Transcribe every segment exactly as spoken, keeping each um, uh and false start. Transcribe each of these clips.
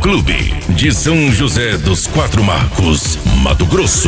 Clube de São José dos Quatro Marcos, Mato Grosso.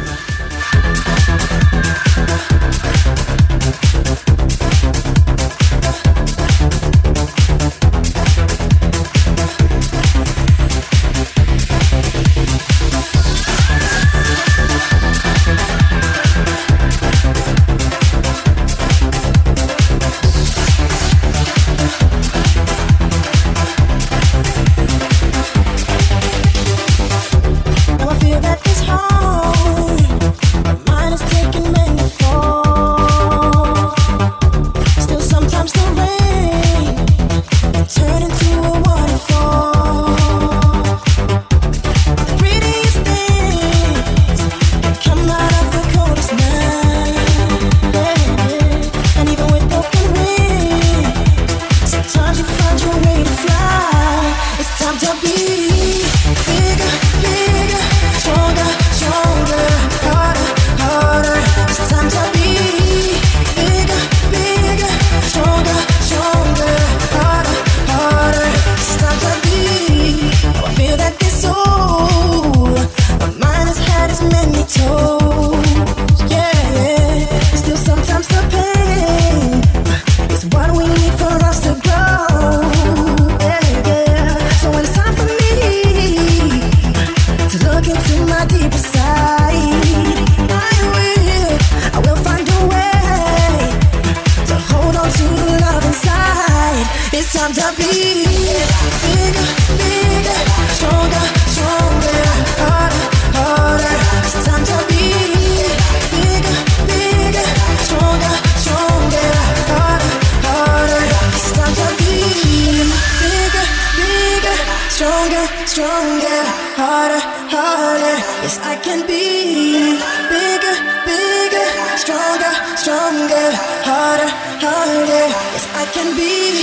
Stronger, harder, harder. Yes, I can be bigger, bigger, stronger, stronger, harder, harder. Yes, I can be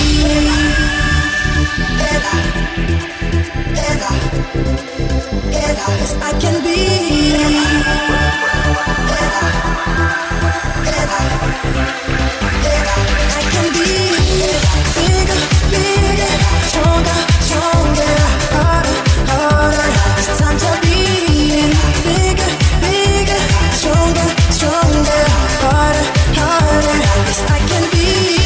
better, better, better. Yes, I can be better, better, better. I can be bigger, bigger, stronger, stronger, harder. It's time to be bigger, bigger, stronger, stronger, harder, harder. Yes, I can be.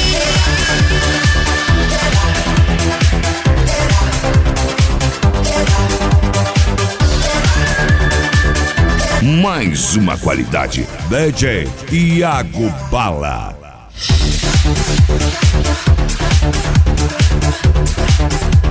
Mais uma qualidade. D J Iago Bala.